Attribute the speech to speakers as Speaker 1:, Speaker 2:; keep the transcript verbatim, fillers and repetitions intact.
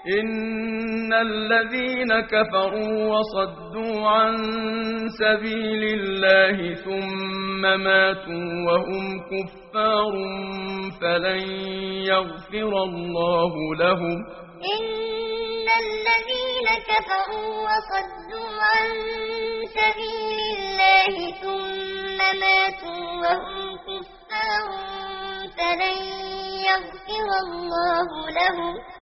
Speaker 1: إن الذين كفروا وصدوا عن سبيل الله ثم ماتوا وهم كفار فلن يغفر الله لهم
Speaker 2: إن الذين كفروا وصدوا عن سبيل الله ثم ماتوا وهم كفار فلن يغفر الله لهم